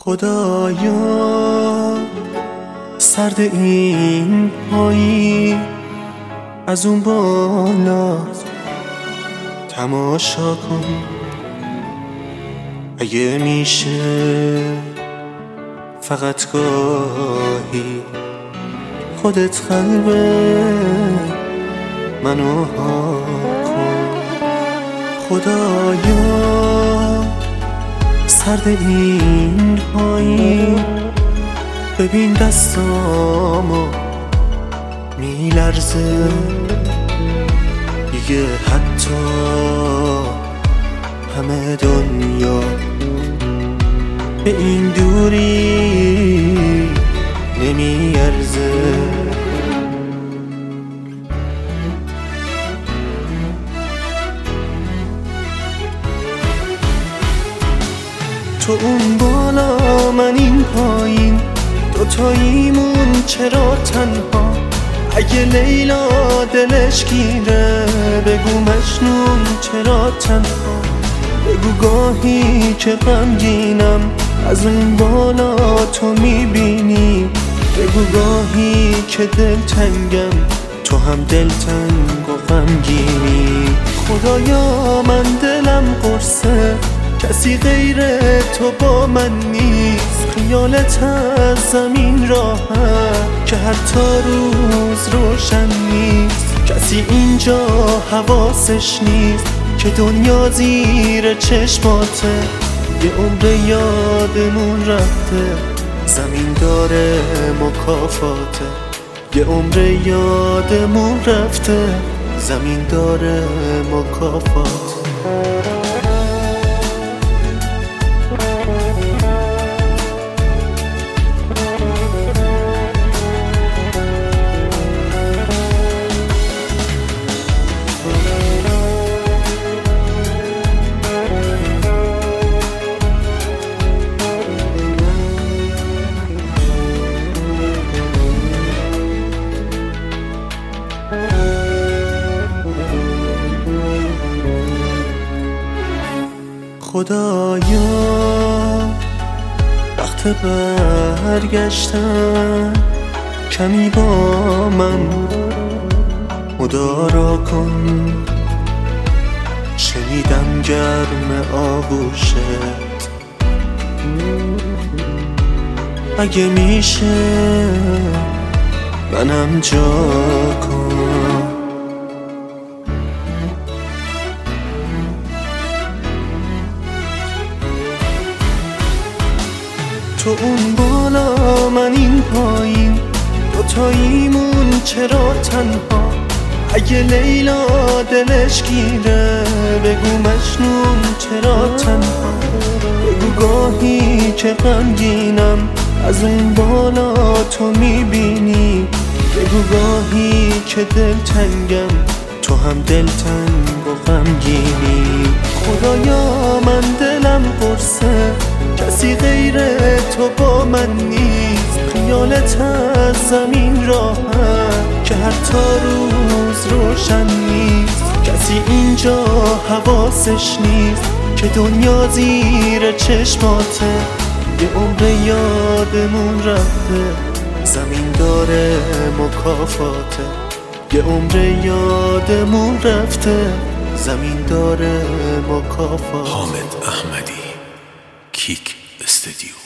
خدایا سرد این پایی از اون بالا تماشا کن، اگه میشه فقط گاهی خودت قلب منو ها کن. خدایا سرد این پایی ببین دستامو میلرزه دیگه، حتی همه دنیا به این دوری نمیارزه. تو اون بالا من این پایین، دوتاییمون چرا تنها؟ اگه لیلا دلش گیره بگو مجنون چرا تنها؟ بگو گاهی که غمگینم از اون بالا تو میبینی، بگو گاهی که دلتنگم تو هم دلتنگ و غمگینی. خدایا من دلم قرصه، کسی غیر تو با من نیست، خیالت از زمین راحت که حتی روز روشن نیست. کسی اینجا حواسش نیست که دنیا زیر چشماته، یه عمر یادمون رفته زمین داره مکافاته، یه عمر یادمون رفته زمین داره مکافاته. خدایا وقت برگشتن کمی با من مدارا کن، شنیدم گرم آغوشت، اگه میشه منم جا کن. تو اون بالا من این پایین، دوتاییمون چرا تنها؟ اگه لیلا دلش گیره بگو مجنون چرا تنها؟ بگو گاهی که غمگینم از اون بالا تو میبینی، بگو گاهی که دلتنگم تو هم دلتنگ و غمگینی. خدایا من دلم قرصه، کسی غیر تو با من نیست، خیالت از زمین راحت که حتی روز روشن نیست. کسی اینجا حواسش نیست که دنیا زیر چشماته، یه عمر یادمون رفته زمین داره مکافاته، یه عمر یادمون رفته زمین داره مکافاته. حامد احمدی، کیک استودیو.